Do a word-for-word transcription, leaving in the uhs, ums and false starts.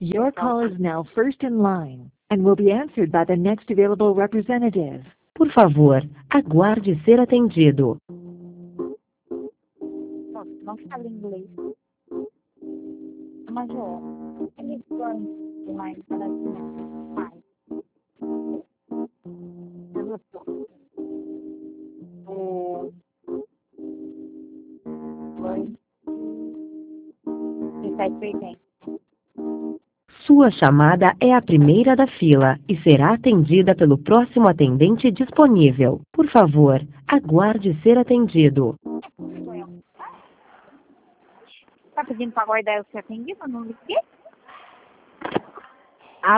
Your call is now first in line and will be answered by the next available representative. Por favor, aguarde ser atendido. Nossa, não fala inglês. Mas, ó, ele ganha demais para pai. O... Oi. E faz bem. Sua chamada é a primeira da fila e será atendida pelo próximo atendente disponível. Por favor, aguarde ser atendido. Tá pedindo para aguardar eu ser atendido? Não liguei?